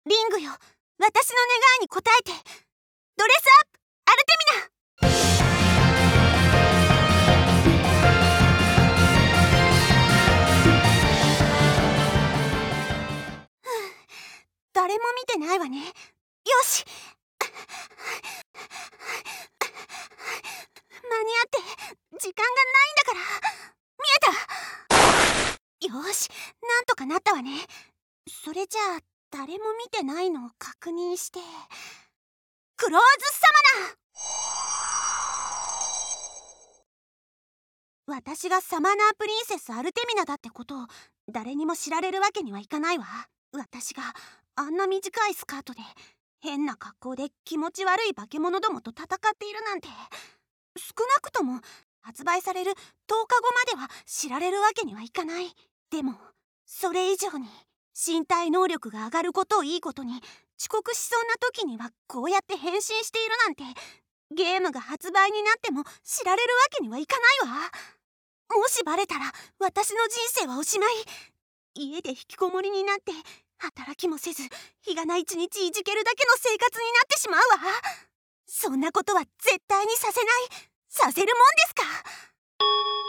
リングよ、私の願いに応えて。ドレスアップアルテミナ。誰も見てないわね。よし、間に合って時間がないんだから。見えた。よし、なんとかなったわね。それじゃあ誰も見てないのを確認して、クローズサマナー。私がサマナープリンセスアルテミナだってことを誰にも知られるわけにはいかないわ。私があんな短いスカートで変な格好で気持ち悪い化け物どもと戦っているなんて、少なくとも発売される10日後までは知られるわけにはいかない。でもそれ以上に身体能力が上がることをいいことに、遅刻しそうな時にはこうやって変身しているなんて、ゲームが発売になっても知られるわけにはいかないわ。もしバレたら私の人生はおしまい。家で引きこもりになって働きもせず、日がな一日いじけるだけの生活になってしまうわ。そんなことは絶対にさせない。させるもんですか。